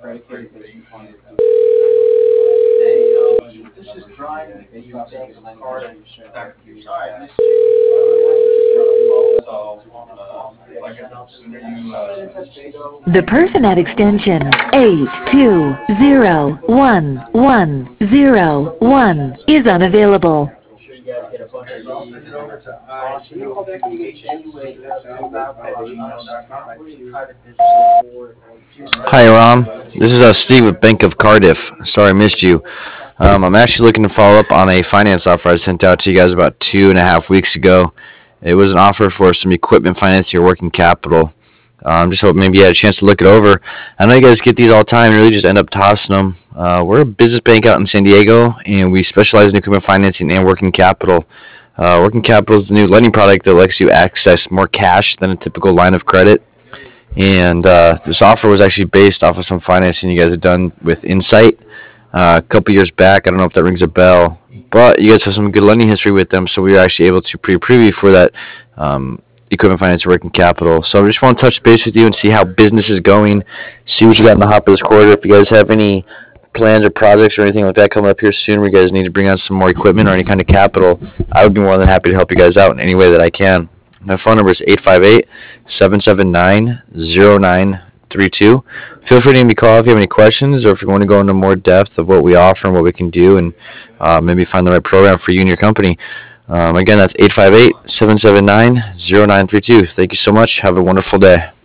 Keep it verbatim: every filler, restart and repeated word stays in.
The person at extension eight two zero one one zero one is unavailable. Hi, Ram. This is uh, Steve with Bank of Cardiff. Sorry I missed you. Um, I'm actually looking to follow up on a finance offer I sent out to you guys about two and a half weeks ago. It was an offer for some equipment financing or working capital. Um, just hope maybe you had a chance to look it over. I know you guys get these all the time and really just end up tossing them. Uh, we're a business bank out in San Diego, and we specialize in equipment financing and working capital. Uh, working capital is the new lending product that lets you access more cash than a typical line of credit. And uh, this offer was actually based off of some financing you guys had done with Insight uh, a couple years back. I don't know if that rings a bell, but you guys have some good lending history with them, so we were actually able to pre-approve you for that um, equipment finance working capital. So I just want to touch base with you and see how business is going, see what you got in the hopper this quarter. If you guys have any plans or projects or anything like that coming up here soon where you guys need to bring on some more equipment or any kind of capital, I would be more than happy to help you guys out in any way that I can. My phone number is eight five eight, seven seven nine, zero nine three two. Feel free to give me a call if you have any questions or if you want to go into more depth of what we offer and what we can do and uh, maybe find the right program for you and your company. Um, again, that's eight five eight, seven seven nine, zero nine three two. Thank you so much. Have a wonderful day.